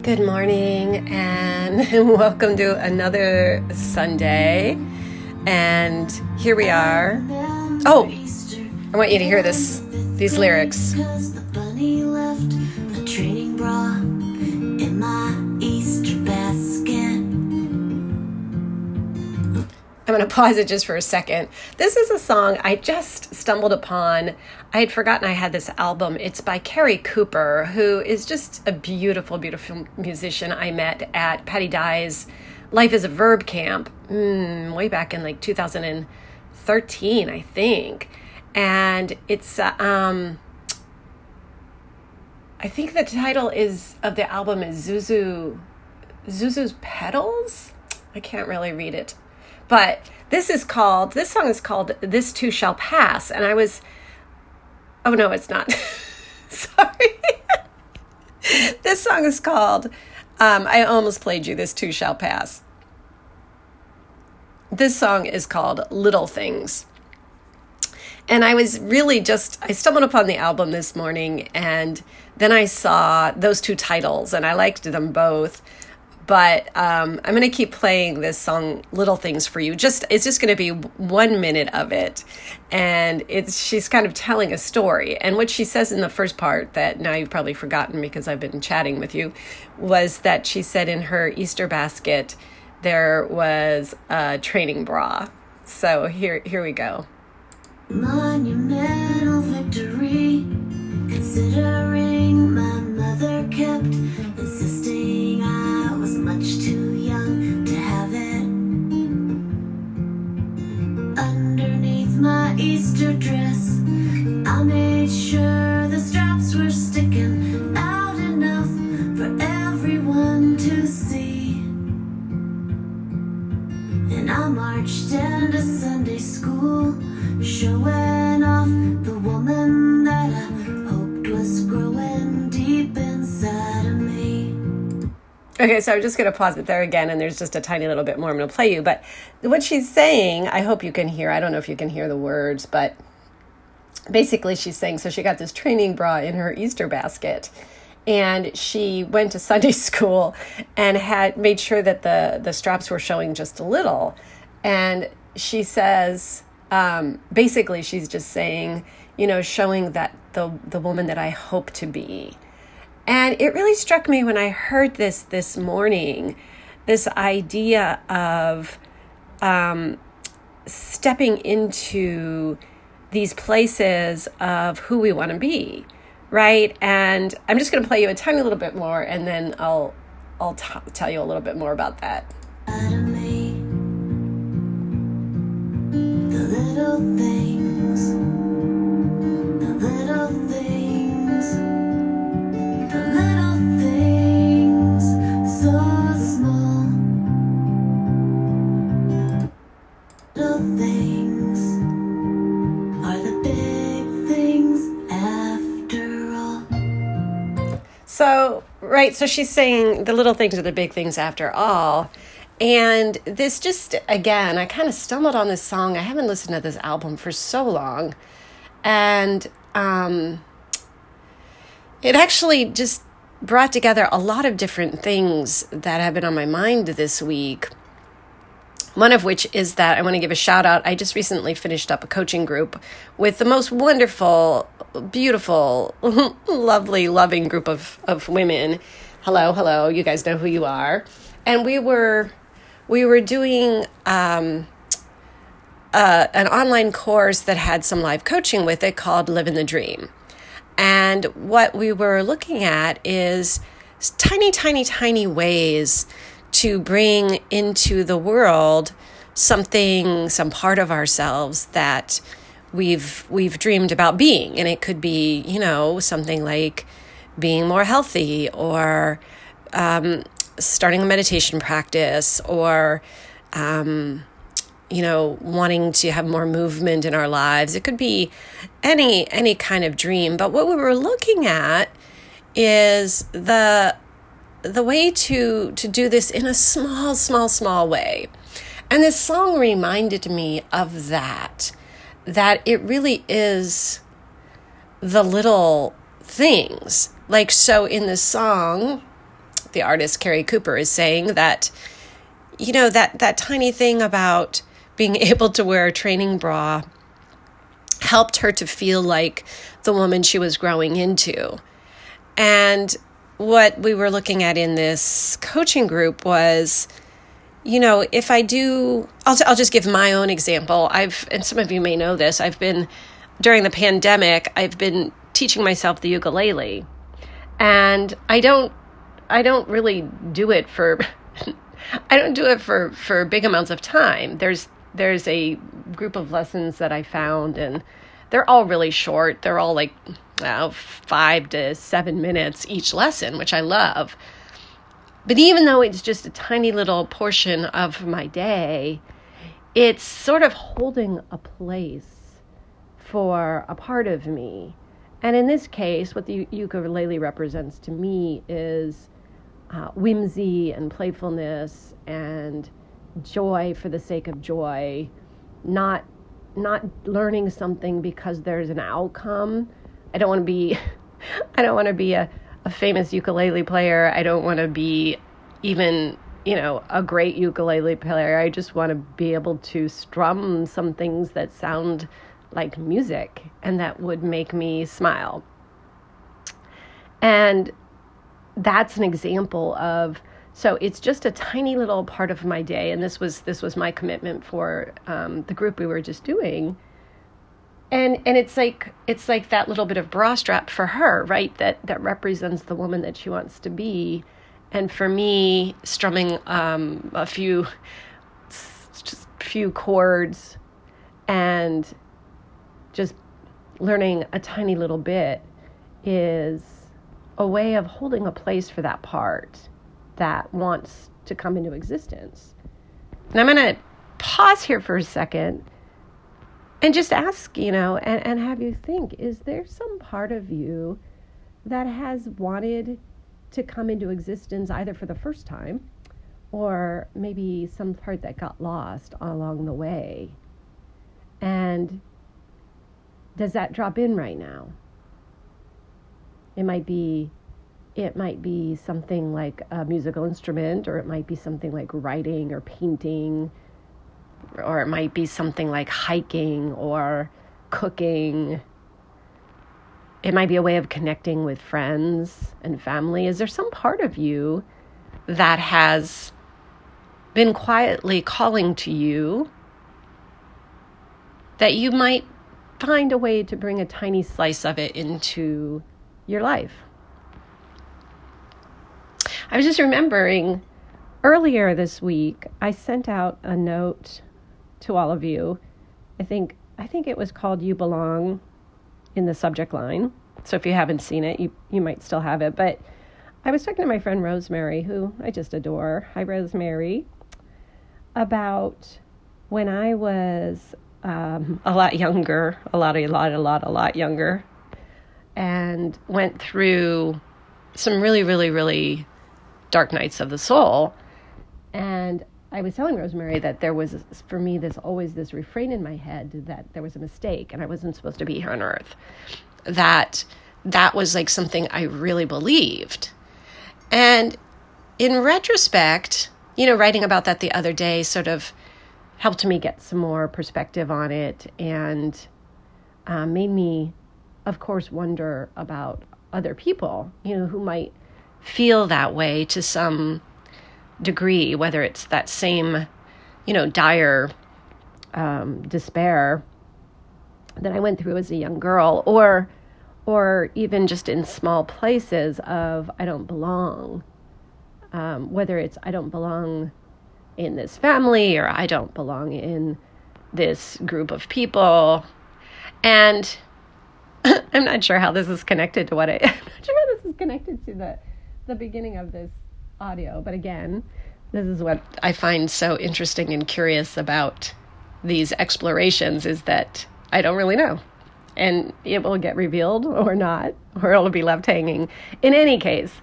Good morning and welcome to another Sunday. And here we are. Oh, I want you to hear these lyrics. I'm going to pause it just for a second. This is a song I just stumbled upon. I had forgotten I had this album. It's by Carrie Cooper, who is just a beautiful, beautiful musician I met at Patty Dye's Life is a Verb camp way back in like 2013, I think. And it's, I think the title of the album is Zuzu's Petals? I can't really read it. But this song is called This Too Shall Pass. And oh no, it's not. Sorry. This song is called, I almost played you, This Too Shall Pass. This song is called Little Things. And I stumbled upon the album this morning and then I saw those two titles and I liked them both. But I'm going to keep playing this song, Little Things, for you. It's just going to be 1 minute of it. And she's kind of telling a story. And what she says in the first part that now you've probably forgotten because I've been chatting with you, was that she said in her Easter basket there was a training bra. So here we go. Monumental victory, considering my mother kept insisting I was much too young to have it. Underneath my Easter dress, I made sure the straps were sticking out enough for everyone to see. And I marched into Sunday school, showing off the woman that I hoped was growing deep inside of me. Okay, so I'm just going to pause it there again, and there's just a tiny little bit more I'm going to play you. But what she's saying, I hope you can hear. I don't know if you can hear the words, but basically she's saying, so she got this training bra in her Easter basket, and she went to Sunday school and had made sure that the straps were showing just a little. And she says, basically she's just saying, showing that the woman that I hope to be. And it really struck me when I heard this morning, this idea of stepping into these places of who we want to be, right? And I'm just going to play you a tiny little bit more, and then I'll tell you a little bit more about that. The little things, the little things, the little things, so small. Little things are the big things after all. So she's saying the little things are the big things after all. And this just, again, I kind of stumbled on this song. I haven't listened to this album for so long. And it actually just brought together a lot of different things that have been on my mind this week. One of which is that I want to give a shout out. I just recently finished up a coaching group with the most wonderful, beautiful, lovely, loving group of women. Hello, you guys know who you are. And we were doing an online course that had some live coaching with it called Living the Dream. And what we were looking at is tiny, tiny, tiny ways to bring into the world some part of ourselves that we've dreamed about being. And it could be, something like being more healthy or starting a meditation practice or, wanting to have more movement in our lives. It could be any kind of dream. But what we were looking at is the way to do this in a small way. And this song reminded me of that it really is the little things. Like, so in the song, the artist Carrie Cooper, is saying that, that tiny thing about being able to wear a training bra helped her to feel like the woman she was growing into. And what we were looking at in this coaching group was, if I do, I'll just give my own example. And some of you may know this, during the pandemic, I've been teaching myself the ukulele. And I don't really do it for, for big amounts of time. There's a group of lessons that I found, and they're all really short. They're all like 5 to 7 minutes each lesson, which I love. But even though it's just a tiny little portion of my day, it's sort of holding a place for a part of me. And in this case, what the ukulele represents to me is whimsy and playfulness and joy for the sake of joy, not learning something because there's an outcome. I don't want to be a famous ukulele player. I don't want to be even, a great ukulele player. I just want to be able to strum some things that sound like music and that would make me smile. And that's an example of, so it's just a tiny little part of my day. And this was my commitment for the group we were just doing. And it's like that little bit of bra strap for her, right? That represents the woman that she wants to be. And for me, strumming a few chords and just learning a tiny little bit is a way of holding a place for that part that wants to come into existence. And I'm going to pause here for a second and just ask, and have you think, is there some part of you that has wanted to come into existence either for the first time or maybe some part that got lost along the way? And does that drop in right now? It might be something like a musical instrument, or it might be something like writing or painting, or it might be something like hiking or cooking. It might be a way of connecting with friends and family. Is there some part of you that has been quietly calling to you that you might find a way to bring a tiny slice of it into your life? I was just remembering earlier this week, I sent out a note to all of you. I think it was called "You Belong" in the subject line. So if you haven't seen it, you might still have it. But I was talking to my friend Rosemary, who I just adore. Hi, Rosemary. About when I was a lot younger, a lot younger, and went through some really, really, really dark nights of the soul. And I was telling Rosemary that there was, for me, always this refrain in my head that there was a mistake and I wasn't supposed to be here on earth. That was like something I really believed. And in retrospect, writing about that the other day sort of helped me get some more perspective on it, and made me, of course, wonder about other people, who might feel that way to some degree, whether it's that same, dire despair that I went through as a young girl, or even just in small places of I don't belong, whether it's I don't belong in this family or I don't belong in this group of people. And I'm not sure how this is connected to I'm not sure how this is connected to the beginning of this audio. But again, this is what I find so interesting and curious about these explorations, is that I don't really know. And it will get revealed or not, or it'll be left hanging. In any case,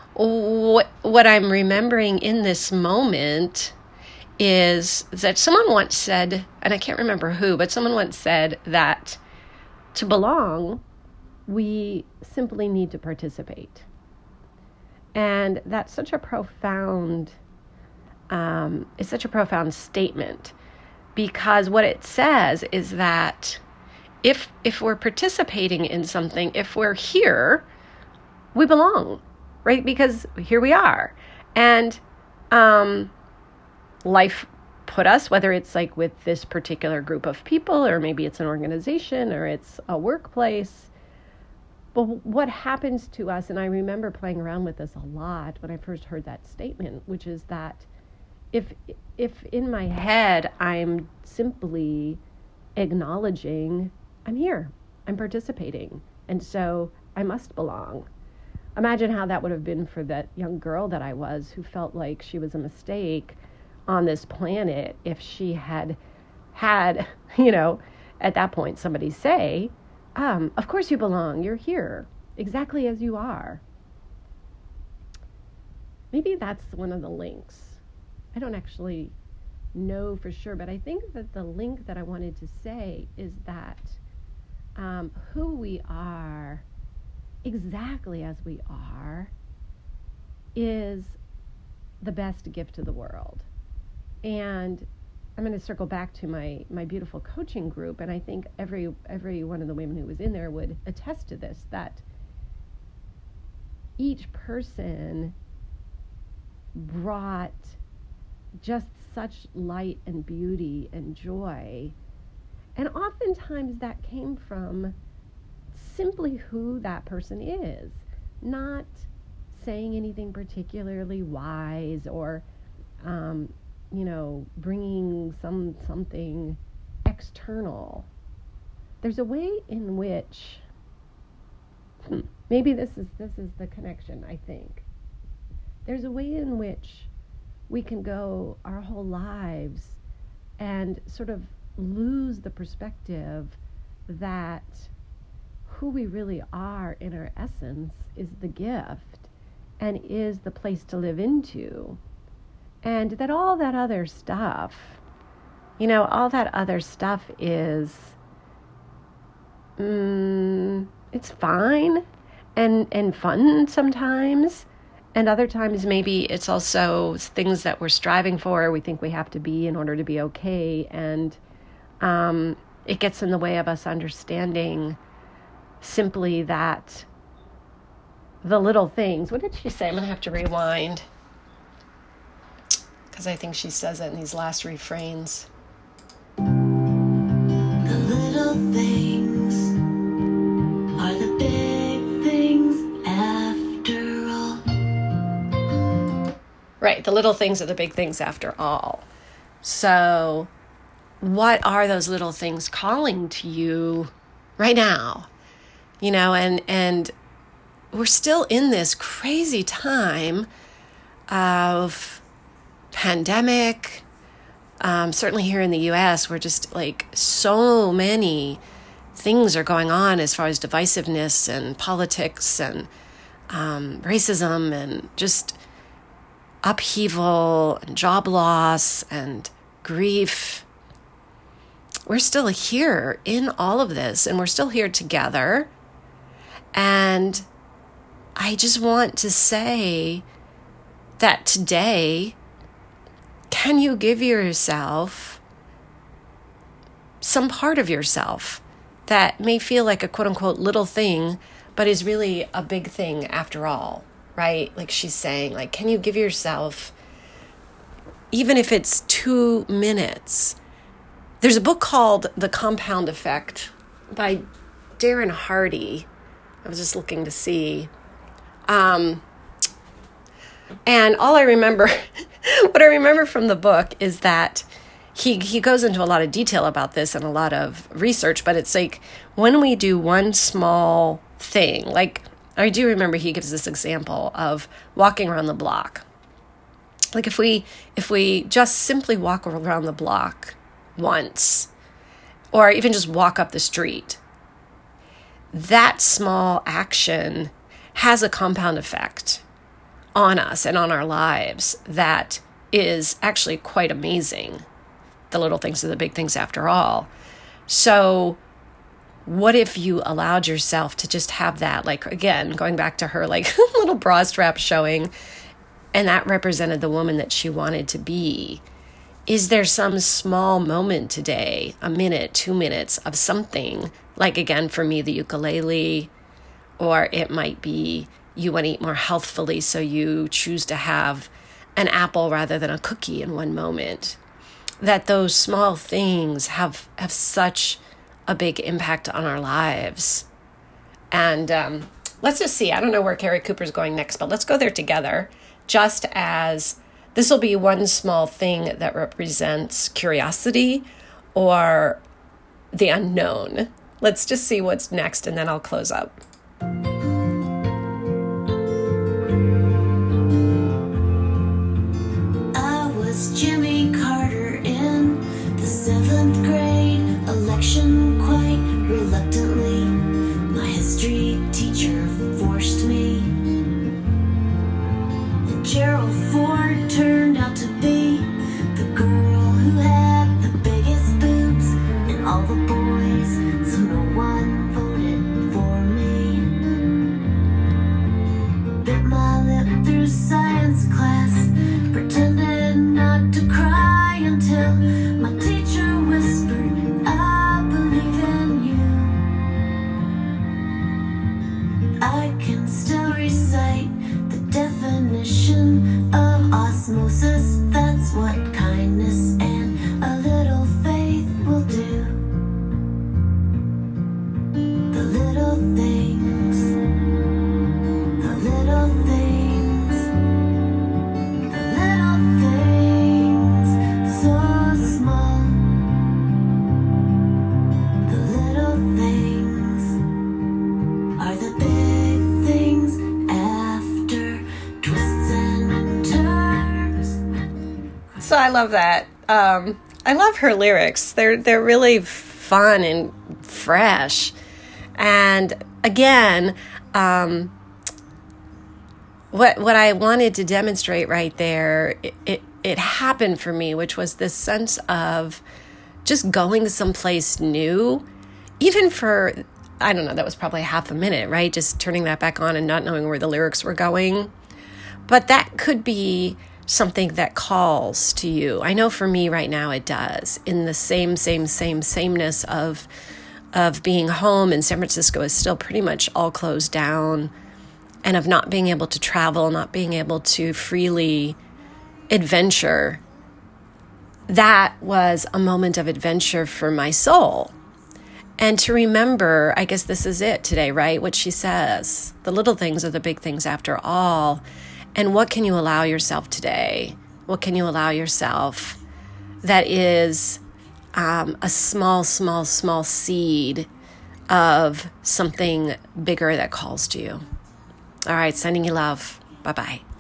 what I'm remembering in this moment is that someone once said, and I can't remember who, but someone once said that to belong, we simply need to participate. And that's such a profound, it's such a profound statement, because what it says is that if we're participating in something, if we're here, we belong, right? Because here we are. And life put us, whether it's like with this particular group of people, or maybe it's an organization, or it's a workplace. But what happens to us, and I remember playing around with this a lot when I first heard that statement, which is that if in my head I'm simply acknowledging I'm here, I'm participating, and so I must belong. Imagine how that would have been for that young girl that I was, who felt like she was a mistake on this planet if she had, at that point somebody say, of course you belong, you're here, exactly as you are. Maybe that's one of the links. I don't actually know for sure, but I think that the link that I wanted to say is that who we are, exactly as we are, is the best gift to the world. And I'm going to circle back to my beautiful coaching group, and I think every one of the women who was in there would attest to this, that each person brought just such light and beauty and joy. And oftentimes that came from simply who that person is, not saying anything particularly wise or bringing something external. There's a way in which maybe this is the connection, I think. There's a way in which we can go our whole lives and sort of lose the perspective that who we really are in our essence is the gift and is the place to live into. And that all that other stuff, is, it's fine and fun sometimes. And other times maybe it's also things that we're striving for, we think we have to be in order to be okay. And it gets in the way of us understanding simply that the little things. What did she say? I'm going to have to rewind, because I think she says it in these last refrains. The little things are the big things after all. Right, the little things are the big things after all. So what are those little things calling to you right now? And we're still in this crazy time of pandemic. Certainly here in the U.S., we're just like so many things are going on as far as divisiveness and politics and racism and just upheaval and job loss and grief. We're still here in all of this, and we're still here together. And I just want to say that today, can you give yourself some part of yourself that may feel like a quote-unquote little thing, but is really a big thing after all, right? Like she's saying, like, can you give yourself, even if it's 2 minutes? There's a book called The Compound Effect by Darren Hardy. I was just looking to see. And all I remember, what I remember from the book is that he goes into a lot of detail about this and a lot of research, but it's like when we do one small thing, like I do remember he gives this example of walking around the block. Like if we just simply walk around the block once, or even just walk up the street, that small action has a compound effect on us and on our lives that is actually quite amazing. The little things are the big things after all. So what if you allowed yourself to just have that, like, again, going back to her, like, little bra strap showing, and that represented the woman that she wanted to be. Is there some small moment today, a minute, 2 minutes of something, like, again, for me, the ukulele, or it might be you want to eat more healthfully, so you choose to have an apple rather than a cookie in one moment, that those small things have such a big impact on our lives. And let's just see. I don't know where Carrie Cooper's going next, but let's go there together, just as this will be one small thing that represents curiosity or the unknown. Let's just see what's next, and then I'll close up. I was Jimmy Carter in the 7th grade election quite reluctantly. My history teacher forced me. And Gerald Ford turned out to be the girl who had the biggest boobs and all the boys, so no one voted for me. Bit my lip through science class, pretended not to cry until my teacher whispered, I believe in you. I can still recite the definition of osmosis. That's what kindness and a little faith will do. The little things, the little things, the little things, so small. The little things are the big things after twists and turns. So I love that. I love her lyrics. They're really fun and fresh. And again, what I wanted to demonstrate right there, it happened for me, which was this sense of just going someplace new, even for, I don't know, that was probably half a minute, right? Just turning that back on and not knowing where the lyrics were going. But that could be something that calls to you. I know for me right now it does, in the sameness of being home, and San Francisco is still pretty much all closed down, and of not being able to travel, not being able to freely adventure. That was a moment of adventure for my soul. And to remember, I guess this is it today, right? What she says, the little things are the big things after all. And what can you allow yourself today? What can you allow yourself that is a small seed of something bigger that calls to you? All right, sending you love. Bye-bye.